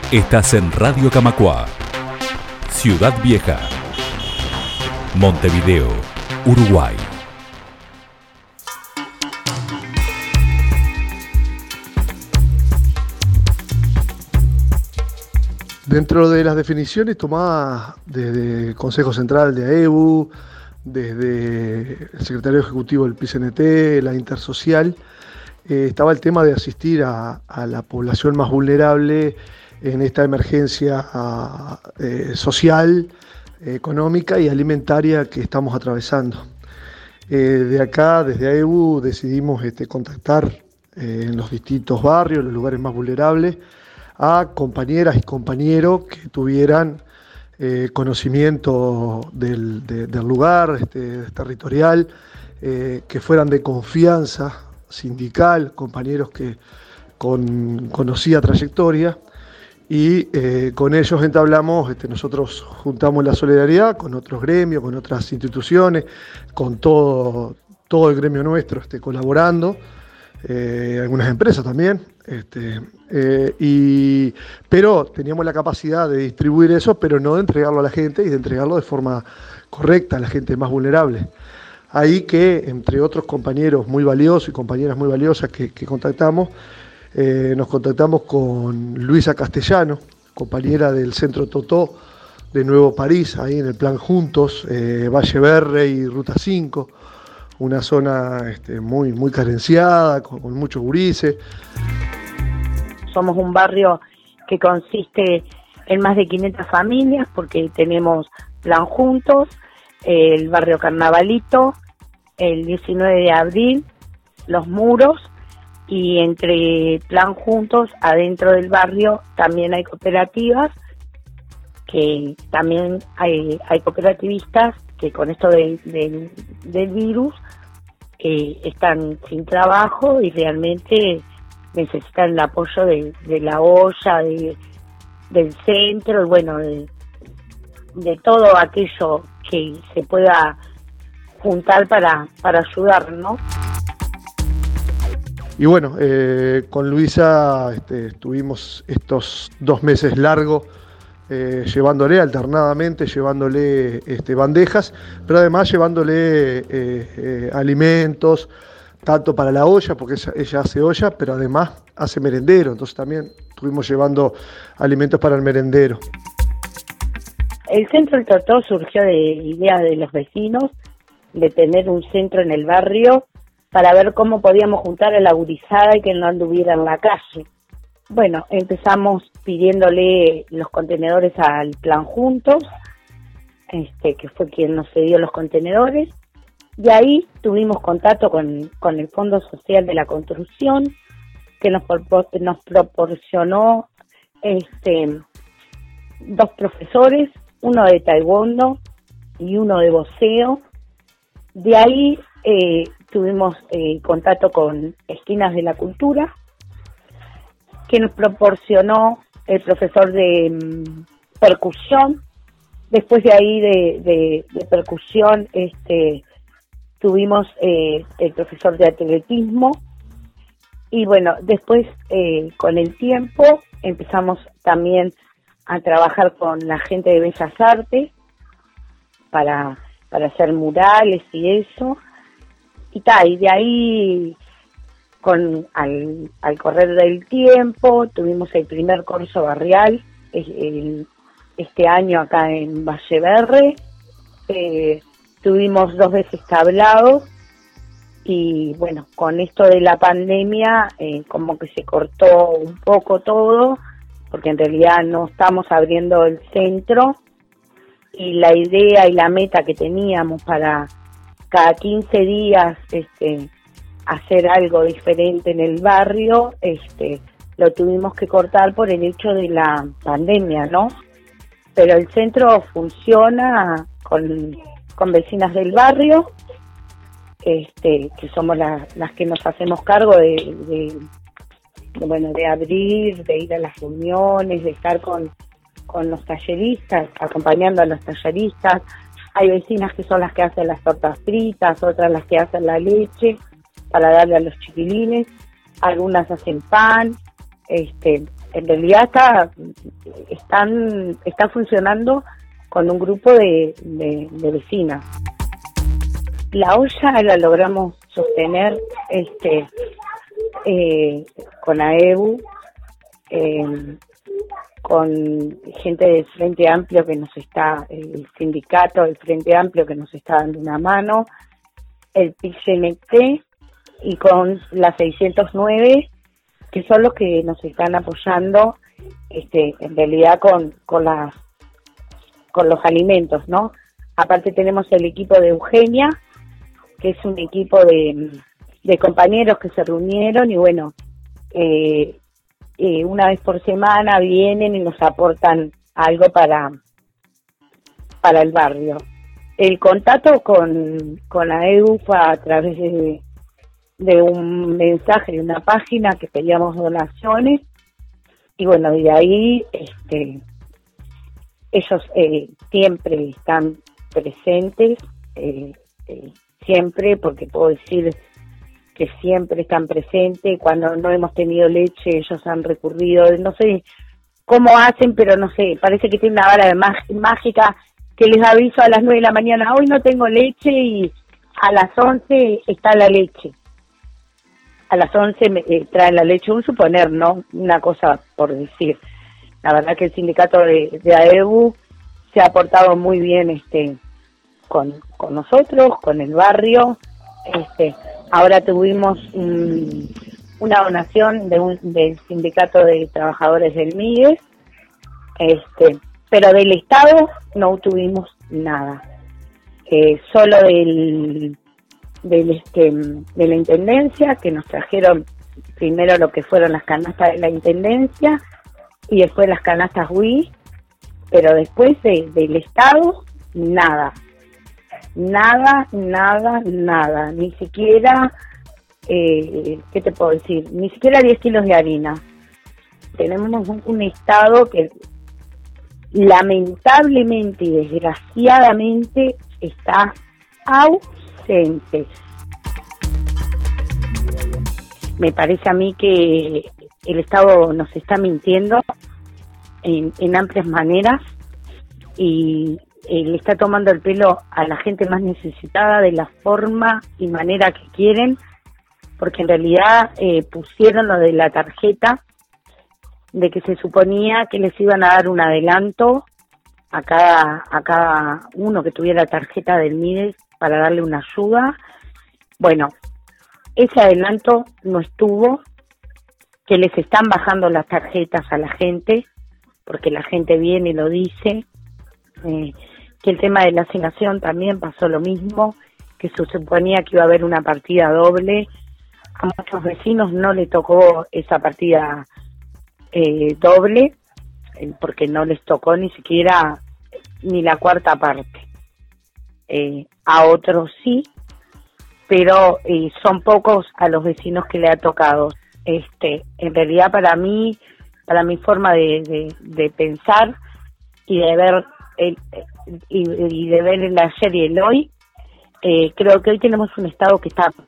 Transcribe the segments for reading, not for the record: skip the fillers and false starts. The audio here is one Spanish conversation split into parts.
Estás en Radio Camacuá, Ciudad Vieja, Montevideo, Uruguay. Dentro de las definiciones tomadas desde el Consejo Central de AEBU, desde el Secretario Ejecutivo del PCNT, la Intersocial, estaba el tema de asistir a la población más vulnerable en esta emergencia social, económica y alimentaria que estamos atravesando. De acá, desde AEBU, decidimos contactar en los distintos barrios, los lugares más vulnerables, a compañeras y compañeros que tuvieran conocimiento del lugar territorial, que fueran de confianza sindical, compañeros que con conocida trayectoria, y con ellos entablamos, nosotros juntamos la solidaridad con otros gremios, con otras instituciones, con todo el gremio nuestro colaborando, algunas empresas también, pero teníamos la capacidad de distribuir eso, pero no de entregarlo a la gente y de entregarlo de forma correcta a la gente más vulnerable. Ahí que, entre otros compañeros muy valiosos y compañeras muy valiosas que contactamos, nos contactamos con Luisa Castellano, compañera del Centro Totó de Nuevo París, ahí en el plan Juntos, Valle Verde y Ruta 5, una zona muy carenciada, con muchos gurises. Somos un barrio que consiste en más de 500 familias, porque tenemos Plan Juntos, el barrio Carnavalito, el 19 de abril, Los Muros, y entre Plan Juntos, adentro del barrio, también hay cooperativas, que también hay cooperativistas que con esto del virus están sin trabajo y realmente necesitan el apoyo de la olla, del centro, y bueno, de todo aquello que se pueda juntar para ayudar, ¿no? Y bueno, con Luisa estuvimos estos 2 meses largos llevándole alternadamente, llevándole bandejas, pero además llevándole alimentos, tanto para la olla, porque ella hace olla, pero además hace merendero, entonces también estuvimos llevando alimentos para el merendero. El Centro del Totó surgió de ideas de los vecinos de tener un centro en el barrio para ver cómo podíamos juntar a la gurizada y que no anduviera en la calle. Bueno, empezamos pidiéndole los contenedores al Plan Juntos, que fue quien nos cedió los contenedores, y ahí tuvimos contacto con el Fondo Social de la Construcción, que nos proporcionó 2 profesores, uno de taekwondo y uno de boxeo. De ahí tuvimos contacto con Esquinas de la Cultura, que nos proporcionó el profesor de percusión. Después de ahí de percusión tuvimos el profesor de atletismo, y bueno, después con el tiempo empezamos también a trabajar con la gente de Bellas Artes para hacer murales y eso, y de ahí al correr del tiempo tuvimos el primer corso barrial este año acá en Valle Verde. Tuvimos 2 veces tablados, y bueno, con esto de la pandemia como que se cortó un poco todo, porque en realidad no estamos abriendo el centro, y la idea y la meta que teníamos para cada 15 días hacer algo diferente en el barrio, lo tuvimos que cortar por el hecho de la pandemia, ¿no? Pero el centro funciona con vecinas del barrio, que somos las que nos hacemos cargo de abrir, de ir a las reuniones, de estar con los talleristas, acompañando a los talleristas. Hay vecinas que son las que hacen las tortas fritas, otras las que hacen la leche para darle a los chiquilines, algunas hacen pan, en realidad está funcionando con un grupo de vecinas. La olla la logramos sostener con AEBU, con gente del Frente Amplio que nos está, el sindicato del Frente Amplio que nos está dando una mano, el PICNT y con la 609, que son los que nos están apoyando en realidad con los alimentos, ¿no? Aparte tenemos el equipo de Eugenia, que es un equipo de compañeros que se reunieron y bueno, una vez por semana vienen y nos aportan algo para el barrio. El contacto con la EDU fue a través de un mensaje de una página que pedíamos donaciones y bueno, de ahí ellos siempre están presentes, siempre, porque puedo decir que siempre están presentes. Cuando no hemos tenido leche, ellos han recurrido, no sé cómo hacen, pero no sé, parece que tiene una vara mágica que les aviso a las 9 de la mañana, hoy no tengo leche, y a las 11 está la leche. A las 11 traen la leche, un suponer, ¿no? Una cosa por decir. La verdad que el sindicato de AEBU se ha portado muy bien con nosotros, con el barrio. Ahora tuvimos una donación del sindicato de trabajadores del MIDES, pero del Estado no tuvimos nada. Solo de la Intendencia, que nos trajeron primero lo que fueron las canastas de la Intendencia y después las canastas WI, pero después del Estado, nada, ni siquiera, ¿qué te puedo decir? Ni siquiera 10 kilos de harina. Tenemos un Estado que lamentablemente y desgraciadamente está ausente. Me parece a mí que el Estado nos está mintiendo en amplias maneras y le está tomando el pelo a la gente más necesitada de la forma y manera que quieren, porque en realidad pusieron lo de la tarjeta, de que se suponía que les iban a dar un adelanto a cada uno que tuviera tarjeta del MIDES para darle una ayuda. Bueno, ese adelanto no estuvo, que les están bajando las tarjetas a la gente, porque la gente viene y lo dice, que el tema de la asignación también pasó lo mismo, que se suponía que iba a haber una partida doble. A muchos vecinos no le tocó esa partida doble, porque no les tocó ni siquiera ni la cuarta parte. A otros sí, pero son pocos a los vecinos que le ha tocado. En realidad para mi forma de pensar y de ver y de ver el ayer y el hoy, creo que hoy tenemos un Estado que está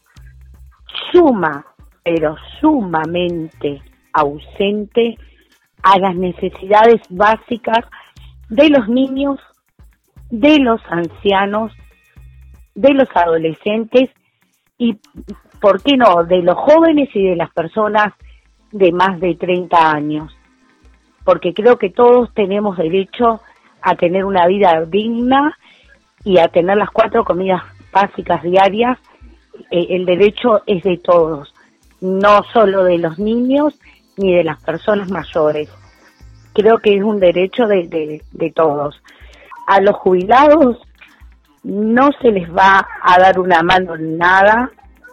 sumamente ausente a las necesidades básicas de los niños, de los ancianos, de los adolescentes y, ¿por qué no?, de los jóvenes y de las personas de más de 30 años. Porque creo que todos tenemos derecho a tener una vida digna y a tener las 4 comidas básicas diarias. El derecho es de todos, no solo de los niños ni de las personas mayores. Creo que es un derecho de todos. A los jubilados no se les va a dar una mano en nada.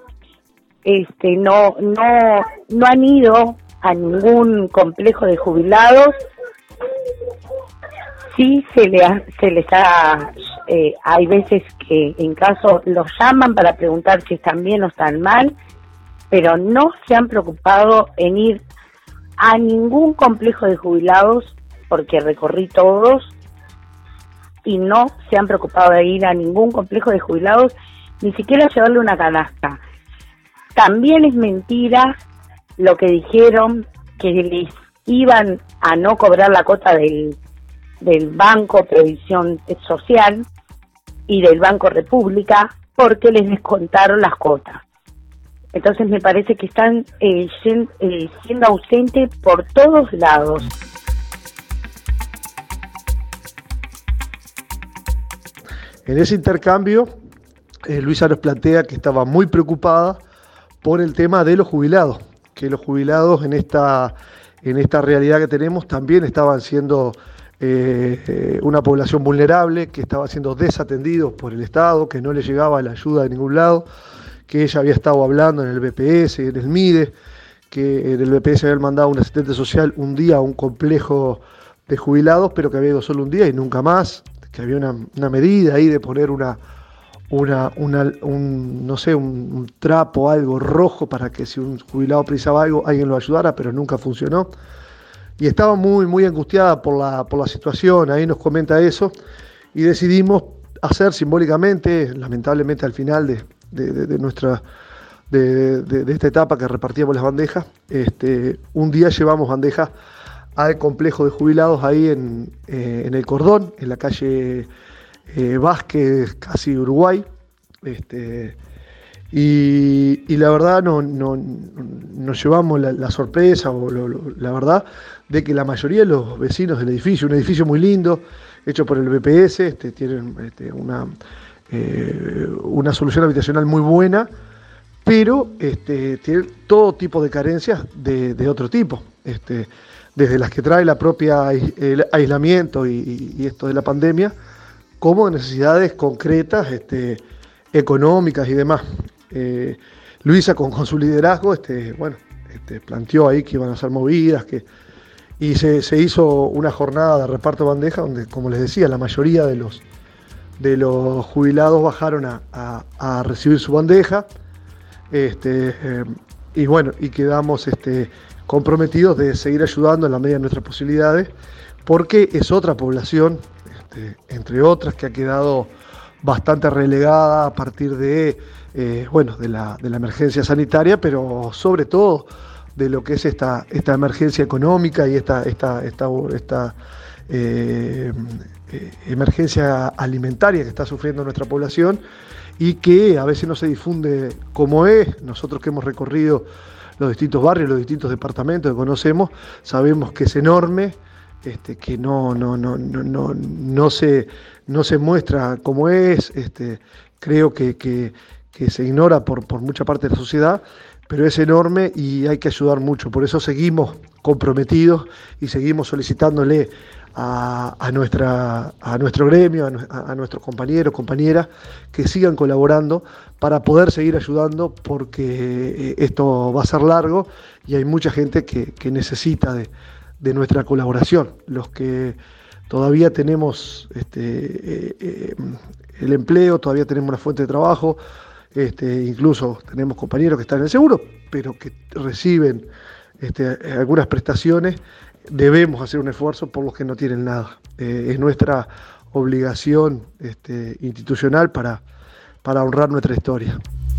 No han ido a ningún complejo de jubilados. Sí hay veces que en caso los llaman para preguntar si están bien o están mal, pero no se han preocupado en ir a ningún complejo de jubilados, porque recorrí todos y no se han preocupado de ir a ningún complejo de jubilados, ni siquiera llevarle una canasta. También es mentira lo que dijeron, que les iban a no cobrar la cuota del Banco Previsión Social y del Banco República porque les descontaron las cuotas. Entonces me parece que están siendo ausentes por todos lados. En ese intercambio, Luisa nos plantea que estaba muy preocupada por el tema de los jubilados, que los jubilados en esta realidad que tenemos también estaban siendo una población vulnerable, que estaba siendo desatendidos por el Estado, que no le llegaba la ayuda de ningún lado, que ella había estado hablando en el BPS, en el MIDE, que en el BPS habían mandado un asistente social un día a un complejo de jubilados, pero que había ido solo un día y nunca más, que había una medida ahí de poner un trapo, algo rojo, para que si un jubilado precisaba algo, alguien lo ayudara, pero nunca funcionó. Y estaba muy, muy angustiada por la situación, ahí nos comenta eso, y decidimos hacer simbólicamente, lamentablemente al final de esta etapa que repartíamos las bandejas, un día llevamos bandejas al complejo de jubilados ahí en el Cordón, en la calle Vázquez, casi Uruguay, y la verdad nos llevamos la sorpresa, la verdad, de que la mayoría de los vecinos del edificio, un edificio muy lindo, hecho por el BPS, tienen una solución habitacional muy buena, pero tiene todo tipo de carencias de otro tipo, desde las que trae la propia el aislamiento y esto de la pandemia, como necesidades concretas, económicas y demás. Luisa con su liderazgo planteó ahí que iban a hacer movidas, y se hizo una jornada de reparto de bandeja donde, como les decía, la mayoría de los jubilados bajaron a recibir su bandeja, y quedamos comprometidos de seguir ayudando en la medida de nuestras posibilidades, porque es otra población, entre otras, que ha quedado bastante relegada a partir de la emergencia sanitaria, pero sobre todo de lo que es esta emergencia económica y esta emergencia alimentaria que está sufriendo nuestra población, y que a veces no se difunde como es. Nosotros que hemos recorrido los distintos barrios, los distintos departamentos que conocemos, sabemos que es enorme, que no se muestra como es, creo que se ignora por mucha parte de la sociedad, pero es enorme y hay que ayudar mucho. Por eso seguimos comprometidos y seguimos solicitándole a nuestro gremio, a nuestros compañeros, compañeras, que sigan colaborando para poder seguir ayudando, porque esto va a ser largo y hay mucha gente que necesita de nuestra colaboración. Los que todavía tenemos el empleo, todavía tenemos una fuente de trabajo, incluso tenemos compañeros que están en el seguro, pero que reciben algunas prestaciones. Debemos hacer un esfuerzo por los que no tienen nada. Es nuestra obligación institucional para honrar nuestra historia.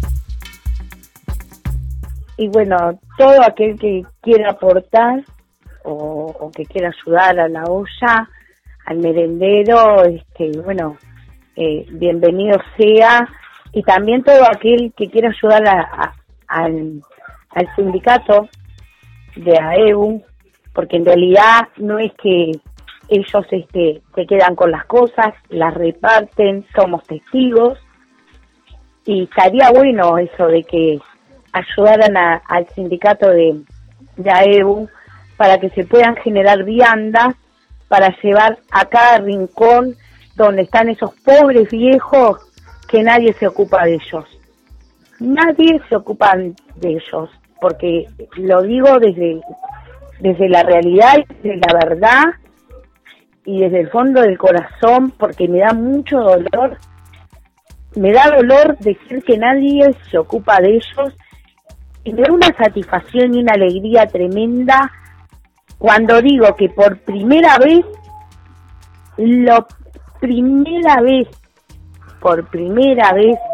Y bueno, todo aquel que quiera aportar o que quiera ayudar a la olla, al merendero, bienvenido sea. Y también todo aquel que quiera ayudar al sindicato de AEBU, porque en realidad no es que ellos se quedan con las cosas, las reparten, somos testigos, y estaría bueno eso de que ayudaran al sindicato de AEBU para que se puedan generar viandas para llevar a cada rincón donde están esos pobres viejos que nadie se ocupa de ellos. Nadie se ocupa de ellos, porque lo digo desde la realidad, desde la verdad y desde el fondo del corazón, porque me da mucho dolor. Me da dolor decir que nadie se ocupa de ellos, y me da una satisfacción y una alegría tremenda cuando digo que por primera vez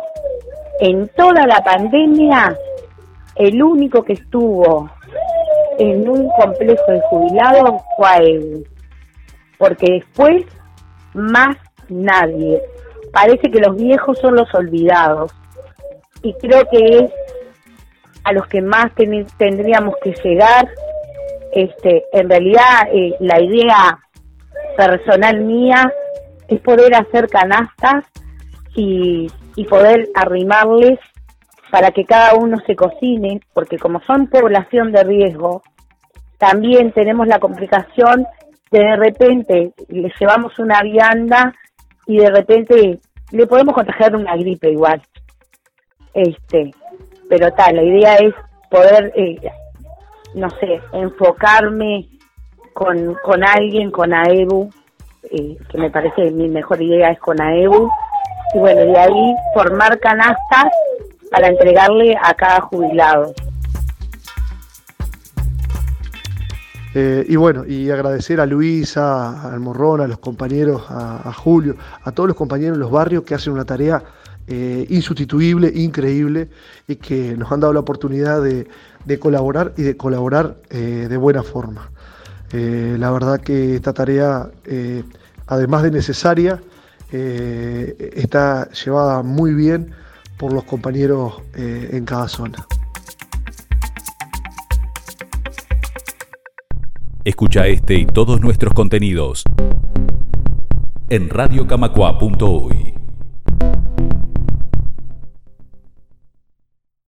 en toda la pandemia, el único que estuvo en un complejo de jubilados fue a EBU, porque después más nadie. Parece que los viejos son los olvidados, y creo que es a los que más tendríamos que llegar. En realidad, la idea personal mía es poder hacer canastas y poder arrimarles para que cada uno se cocine, porque como son población de riesgo, también tenemos la complicación de repente le llevamos una vianda y de repente le podemos contagiar una gripe igual. Pero la idea es poder, no sé, enfocarme con alguien, con AEBU, que me parece que mi mejor idea es con AEBU, y bueno, de ahí formar canastas para entregarle a cada jubilado. Y bueno, y agradecer a Luisa, al Morrón, a los compañeros, a Julio, a todos los compañeros en los barrios que hacen una tarea insustituible, increíble, y que nos han dado la oportunidad de colaborar y de colaborar de buena forma. La verdad que esta tarea, además de necesaria, está llevada muy bien por los compañeros en cada zona. Escucha este y todos nuestros contenidos en radiocamacua.uy.